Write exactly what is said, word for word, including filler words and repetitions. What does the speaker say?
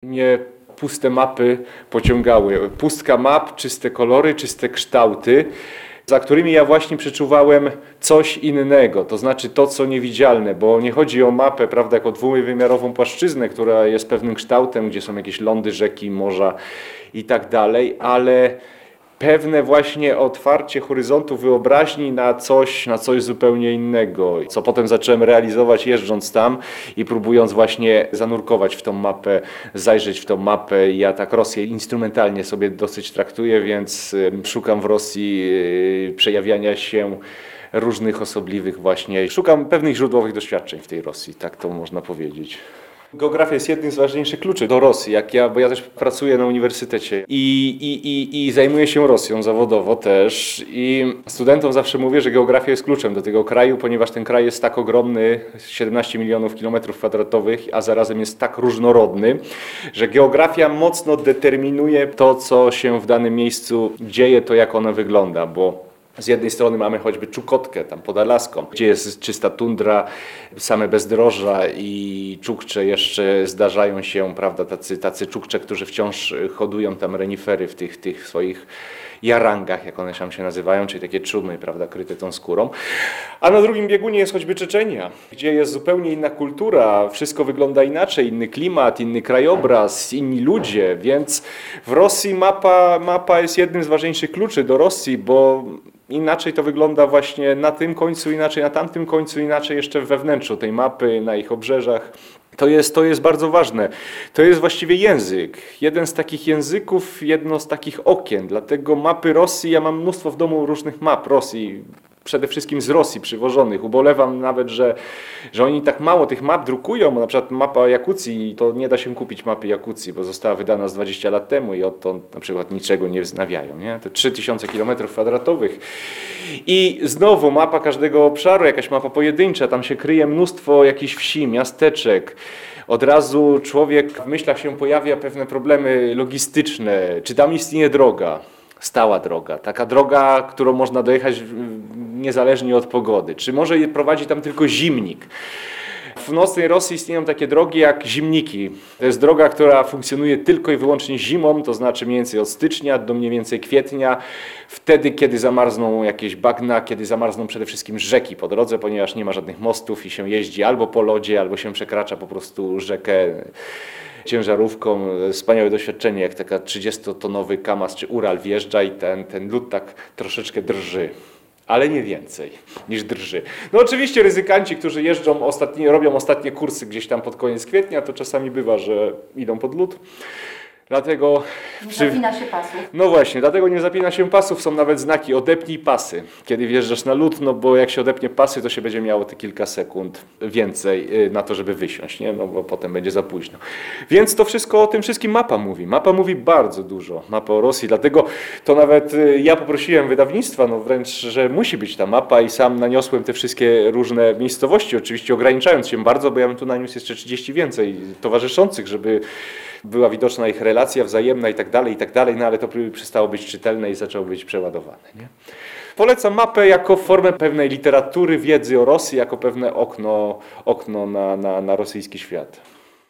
Mnie puste mapy pociągały. Pustka map, czyste kolory, czyste kształty, za którymi ja właśnie przeczuwałem coś innego, to znaczy to, co niewidzialne, bo nie chodzi o mapę, prawda, jako dwuwymiarową płaszczyznę, która jest pewnym kształtem, gdzie są jakieś lądy, rzeki, morza i tak dalej, ale pewne właśnie otwarcie horyzontu wyobraźni na coś, na coś zupełnie innego, co potem zacząłem realizować jeżdżąc tam i próbując właśnie zanurkować w tą mapę, zajrzeć w tą mapę. Ja tak Rosję instrumentalnie sobie dosyć traktuję, więc szukam w Rosji przejawiania się różnych osobliwych właśnie, szukam pewnych źródłowych doświadczeń w tej Rosji, tak to można powiedzieć. Geografia jest jednym z ważniejszych kluczy do Rosji, jak ja, bo ja też pracuję na uniwersytecie i, i, i, i zajmuję się Rosją zawodowo też i studentom zawsze mówię, że geografia jest kluczem do tego kraju, ponieważ ten kraj jest tak ogromny, siedemnaście milionów kilometrów kwadratowych, a zarazem jest tak różnorodny, że geografia mocno determinuje to, co się w danym miejscu dzieje, to jak ono wygląda, bo z jednej strony mamy choćby Czukotkę, tam pod Alaską, gdzie jest czysta tundra, same bezdroża i Czukcze jeszcze zdarzają się, prawda, tacy, tacy Czukcze, którzy wciąż hodują tam renifery w tych, tych swoich jarangach, jak one tam się nazywają, czyli takie czumy, prawda, kryte tą skórą. A na drugim biegunie jest choćby Czeczenia, gdzie jest zupełnie inna kultura, wszystko wygląda inaczej, inny klimat, inny krajobraz, inni ludzie, więc w Rosji mapa, mapa jest jednym z ważniejszych kluczy do Rosji, bo inaczej to wygląda właśnie na tym końcu, inaczej na tamtym końcu, inaczej jeszcze we wnętrzu tej mapy, na ich obrzeżach. To jest, to jest bardzo ważne. To jest właściwie język. Jeden z takich języków, jedno z takich okien. Dlatego mapy Rosji, ja mam mnóstwo w domu różnych map Rosji. Przede wszystkim z Rosji przywożonych. Ubolewam nawet, że, że oni tak mało tych map drukują, bo na przykład mapa Jakucji, to nie da się kupić mapy Jakucji, bo została wydana z dwadzieścia lat temu i odtąd na przykład niczego nie wznawiają. Nie? To trzy tysiące kilometrów kwadratowych. I znowu mapa każdego obszaru, jakaś mapa pojedyncza, tam się kryje mnóstwo jakichś wsi, miasteczek. Od razu człowiek w myślach się pojawia pewne problemy logistyczne. Czy tam istnieje droga? Stała droga, taka droga, którą można dojechać niezależnie od pogody. Czy może prowadzi tam tylko zimnik? W nocnej Rosji istnieją takie drogi jak zimniki. To jest droga, która funkcjonuje tylko i wyłącznie zimą, to znaczy mniej więcej od stycznia do mniej więcej kwietnia, wtedy kiedy zamarzną jakieś bagna, kiedy zamarzną przede wszystkim rzeki po drodze, ponieważ nie ma żadnych mostów i się jeździ albo po lodzie, albo się przekracza po prostu rzekę ciężarówką. Wspaniałe doświadczenie, jak taka trzydziestotonowy KAMAZ czy Ural wjeżdża i ten, ten lód tak troszeczkę drży. Ale nie więcej niż drży. No oczywiście ryzykanci, którzy jeżdżą, ostatni, robią ostatnie kursy gdzieś tam pod koniec kwietnia, to czasami bywa, że idą pod lód. Dlatego nie przy... zapina się pasów. No właśnie, dlatego nie zapina się pasów, są nawet znaki odepnij pasy, kiedy wjeżdżasz na lód, no bo jak się odepnie pasy, to się będzie miało te kilka sekund więcej na to, żeby wysiąść, nie? No bo potem będzie za późno. Więc to wszystko, o tym wszystkim mapa mówi. Mapa mówi bardzo dużo, mapa o Rosji, dlatego to nawet ja poprosiłem wydawnictwa, no wręcz, że musi być ta mapa i sam naniosłem te wszystkie różne miejscowości, oczywiście ograniczając się bardzo, bo ja bym tu naniósł jeszcze trzydzieści więcej towarzyszących, żeby była widoczna ich relacja wzajemna i tak dalej, i tak dalej, no ale to przestało być czytelne i zaczęło być przeładowane. Nie? Polecam mapę jako formę pewnej literatury, wiedzy o Rosji, jako pewne okno, okno na, na, na rosyjski świat.